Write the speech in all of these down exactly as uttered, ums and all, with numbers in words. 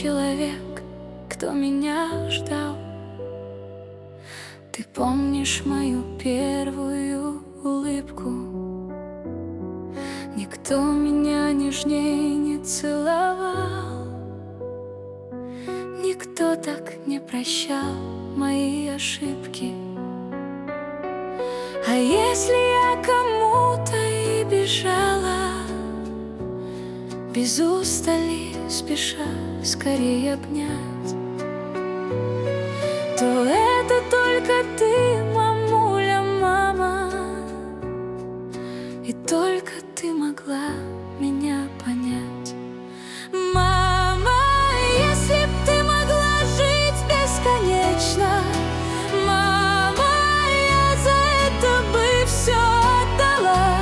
человек, кто меня ждал. Ты помнишь мою первую улыбку? Никто меня нежней не целовал, никто так не прощал мои ошибки. А если я кому-то и бежала, без устали спеша скорее обнять, то это только ты, мамуля, мама, и только ты могла меня понять. Мама, если б ты могла жить бесконечно, мама, я за это бы все отдала.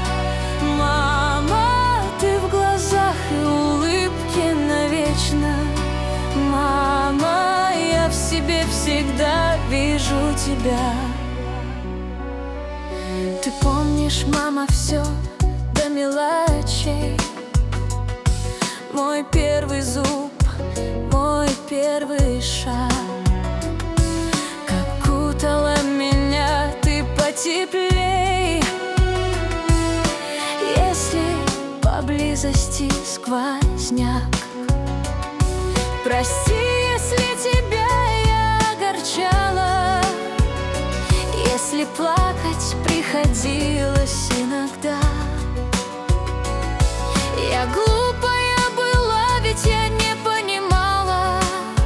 Мама, ты в глазах и улыбке навечно. Мама, я в себе всегда вижу тебя. Ты помнишь, мама, все до мелочей: мой первый зуб, мой первый шаг. Как кутала меня ты потеплей, если поблизости сквозняк. Прости, если тебя я огорчала, если плакать приходилось иногда. Я глупая была, ведь я не понимала.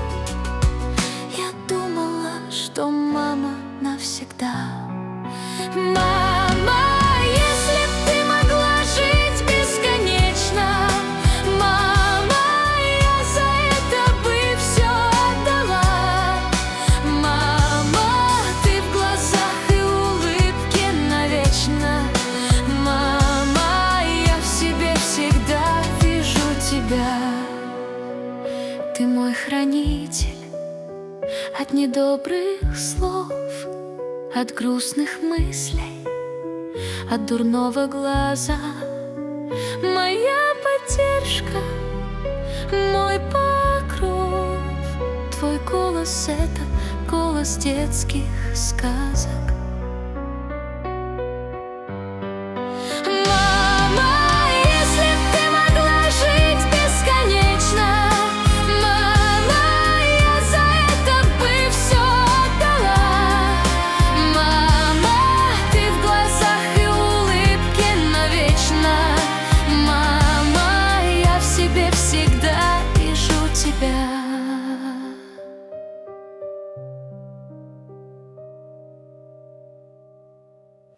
Я думала, что мама навсегда. Мама, если б ты могла жить бесконечно, мама, я за это бы все отдала. Мама, ты в глазах и улыбке навечно. Мама, я в себе всегда вижу тебя. Ты мой хранитель от недобрых слов, от грустных мыслей, от дурного глаза. Моя поддержка, мой покров. Твой голос — это голос детских сказок.